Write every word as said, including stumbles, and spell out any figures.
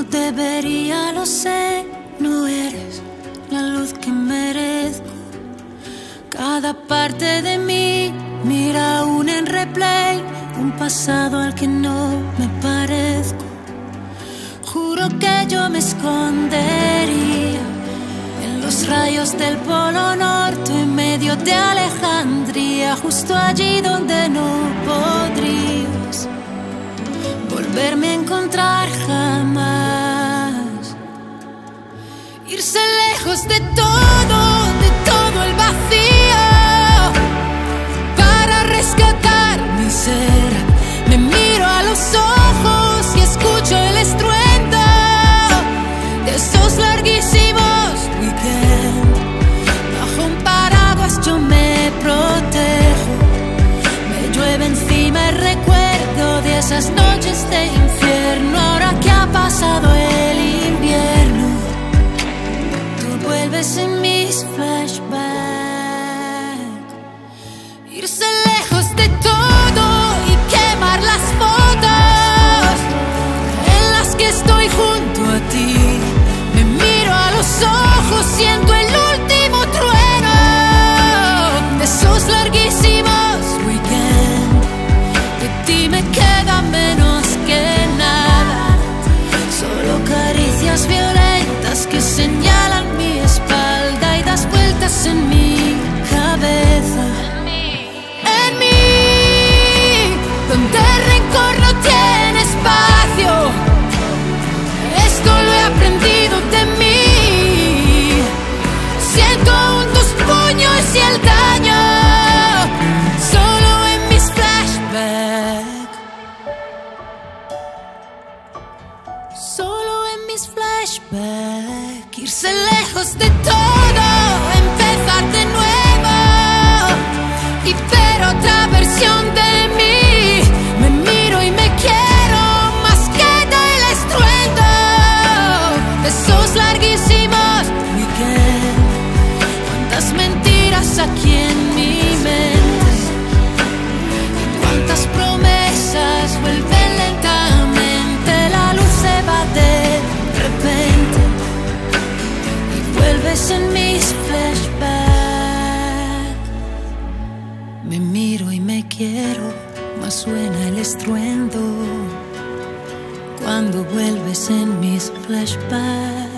debería, lo sé, no eres la luz que merezco. Cada parte de mí mira aún en replay un pasado al que no me parezco. Juro que yo me escondería en los rayos del Polo Norte, en medio de Alejandría, justo allí donde no podrías volverme a encontrar jamás. Irse lejos de todo, de todo el vacío, para rescatar mi ser. Me miro a los ojos y escucho el estruendo de esos larguísimos weekends. Bajo un paraguas yo me protejo, me llueve encima el recuerdo de esas noches de infierno. Ahora que ha pasado el invierno, tú vuelves en mis flashbacks. Irse lejos de todo y quemar las fotos en las que estoy junto a ti. Me miro a los ojos, siento el último trueno de esos larguísimos weekends. De ti me queda menos que nada, solo caricias violentas que señalan mi espalda y das vueltas en mi cabeza. En mí, donde el rencor no tiene espacio, esto lo he aprendido de mí. Siento aún tus puños y el daño, solo en mis flashbacks. Solo en mis flashbacks. Irse lejos de todo, empezar de nuevo y ver otra versión de mí. Me miro y me quiero más que del estruendo de esos larguísimos weekends. Cuántas mentiras aquí en mi mente y cuántas promesas vuelven lentamente. La luz se va de repente y vuelves en mis flashbacks. Me miro y me quiero, mas suena el estruendo cuando vuelves en mis flashbacks.